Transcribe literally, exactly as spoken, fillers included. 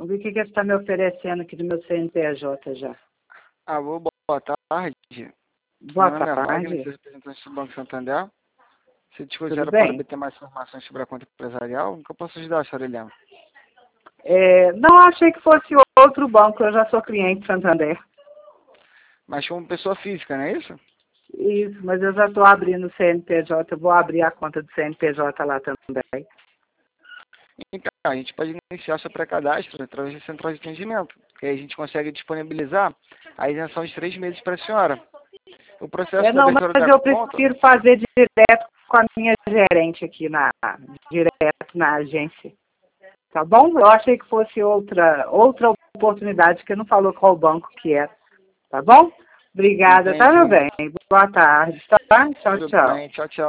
Vamos ver o que, que você está me oferecendo aqui do meu C N P J já. Alô, boa tarde. Boa Meu nome é Wagner, tarde. sou representante do Banco Santander. Se Tudo dispuseram para bem? obter mais informações sobre a conta empresarial, o que eu posso ajudar, senhor Eliano? É, não achei que fosse outro banco, eu já sou cliente Santander. Mas como pessoa física, não é isso? Isso, mas eu já estou abrindo o C N P J, eu vou abrir a conta do C N P J lá também. Então, a gente pode iniciar seu pré-cadastro através da central de atendimento, que aí a gente consegue disponibilizar a isenção de três meses para a senhora. O processo É, da não, abertura mas da eu conta... prefiro fazer direto com a minha gerente aqui, na, direto na agência. Tá bom? Eu achei que fosse outra, outra oportunidade, que não falou qual banco que é. Tá bom? Obrigada, tá, meu Entendi. bem? Boa tarde, tá? Tchau, Tudo tchau. bem, tchau, tchau.